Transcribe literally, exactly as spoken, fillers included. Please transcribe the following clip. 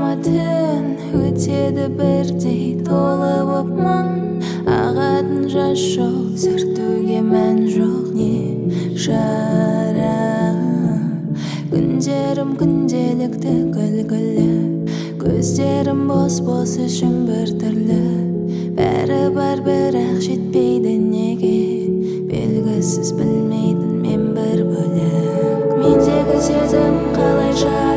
түн өтеді бірдей толы боп мың ағатын жас жоқ сүртуге мән жоқ не шара күндерім күнделікті күлкілі көздерім бос-бос ішім біртүрлі бәрі бар бірақ жетпейді неге белгісіз білмейтін мен бір бөлек мендегі сезім қалай